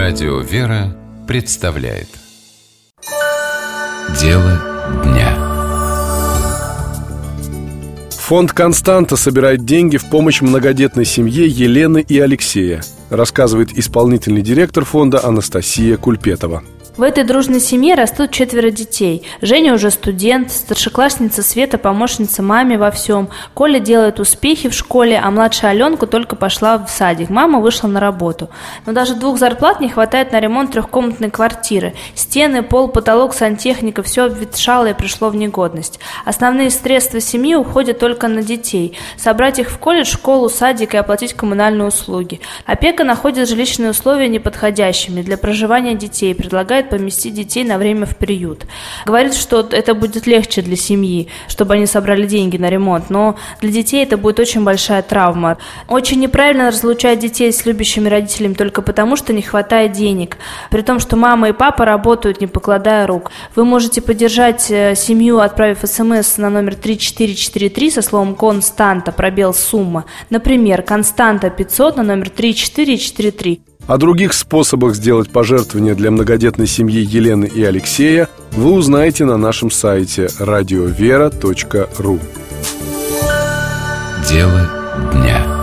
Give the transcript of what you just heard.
Радио «Вера» представляет Дело дня. Фонд «Константа» собирает деньги в помощь многодетной семье Елены и Алексея, рассказывает исполнительный директор фонда Анастасия Кульпетова. В этой дружной семье растут 4 детей. Женя уже студент, старшеклассница Света помощница маме во всем. Коля делает успехи в школе, а младшая Аленка только пошла в садик. Мама вышла на работу. Но даже 2 зарплат не хватает на ремонт 3-комнатной квартиры. Стены, пол, потолок, сантехника – все обветшало и пришло в негодность. Основные средства семьи уходят только на детей. Собрать их в колледж, школу, садик и оплатить коммунальные услуги. Опека находит жилищные условия неподходящими для проживания детей, предлагает поместить детей на время в приют. Говорит, что это будет легче для семьи, чтобы они собрали деньги на ремонт, но для детей это будет очень большая травма. Очень неправильно разлучать детей с любящими родителями только потому, что не хватает денег, при том, что мама и папа работают, не покладая рук. Вы можете поддержать семью, отправив СМС на номер 3443 со словом «Константа», пробел «Сумма». Например, «Константа 500» на номер 3443. О других способах сделать пожертвования для многодетной семьи Елены и Алексея вы узнаете на нашем сайте radiovera.ru. Дело дня.